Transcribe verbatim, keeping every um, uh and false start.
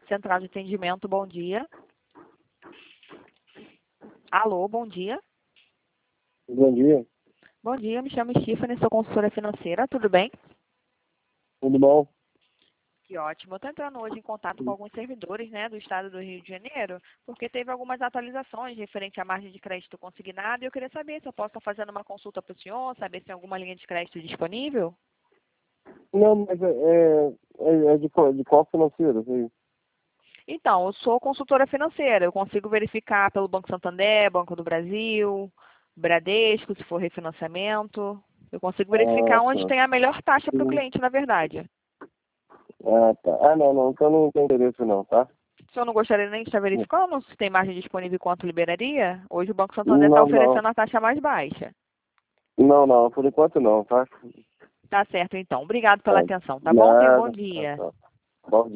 Central de atendimento, bom dia. Alô, bom dia. Bom dia, Bom dia, me chamo Stephanie, sou consultora financeira, tudo bem? tudo bom? Que ótimo. Eu estou entrando hoje em contato com alguns servidores, né, do estado do Rio de Janeiro, porque teve algumas atualizações referente à margem de crédito consignada e eu queria saber se eu posso estar fazendo uma consulta para o senhor, saber se tem alguma linha de crédito disponível. Não, mas é, é, é é de, qual- de qual financeiro? Assim? Então, eu sou consultora financeira, eu consigo verificar pelo Banco Santander, Banco do Brasil, Bradesco, se for refinanciamento. Eu consigo Ah, verificar onde tá. tem a melhor taxa para o Sim. cliente, na verdade. Ah, tá. Ah, não, não, então não tem interesse não, tá? O senhor não gostaria nem de estar verificando se tem margem disponível e quanto liberaria? Hoje o Banco Santander está Não, não. oferecendo a taxa mais baixa. Não, não, por enquanto não, tá? Tá certo, então. Obrigado pela Tá. atenção, tá bom? Tenha um bom Nada. Tá, dia. tá. Bom dia.